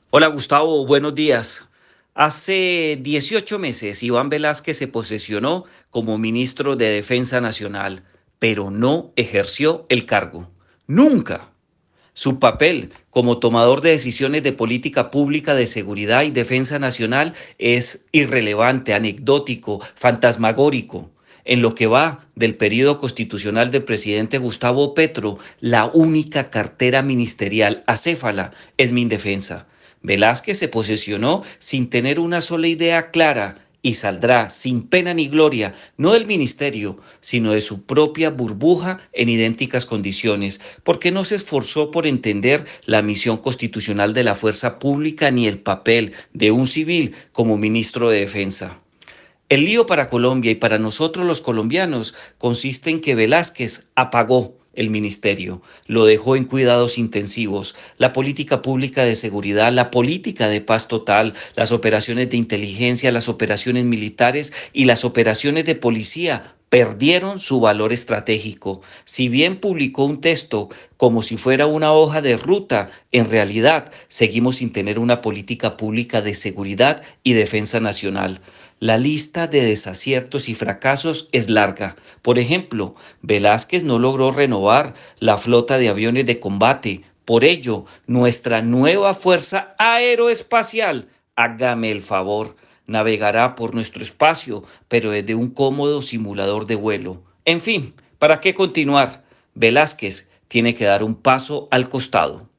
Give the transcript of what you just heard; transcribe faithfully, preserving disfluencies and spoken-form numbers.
Hola Gustavo, buenos días. Hace dieciocho meses Iván Velázquez se posesionó como ministro de Defensa Nacional, pero no ejerció el cargo. Nunca. Su papel como tomador de decisiones de política pública de seguridad y defensa nacional es irrelevante, anecdótico, fantasmagórico. En lo que va del periodo constitucional del presidente Gustavo Petro, la única cartera ministerial acéfala es Mindefensa. Velázquez se posesionó sin tener una sola idea clara y saldrá sin pena ni gloria, no del ministerio, sino de su propia burbuja en idénticas condiciones, porque no se esforzó por entender la misión constitucional de la fuerza pública ni el papel de un civil como ministro de Defensa. El lío para Colombia y para nosotros los colombianos consiste en que Velázquez apagó el ministerio, lo dejó en cuidados intensivos, la política pública de seguridad, la política de paz total, las operaciones de inteligencia, las operaciones militares y las operaciones de policía perdieron su valor estratégico. Si bien publicó un texto como si fuera una hoja de ruta, en realidad seguimos sin tener una política pública de seguridad y defensa nacional. La lista de desaciertos y fracasos es larga. Por ejemplo, Velázquez no logró renovar la flota de aviones de combate. Por ello, nuestra nueva Fuerza Aeroespacial, hágame el favor, navegará por nuestro espacio, pero desde un cómodo simulador de vuelo. En fin, ¿para qué continuar? Velázquez tiene que dar un paso al costado.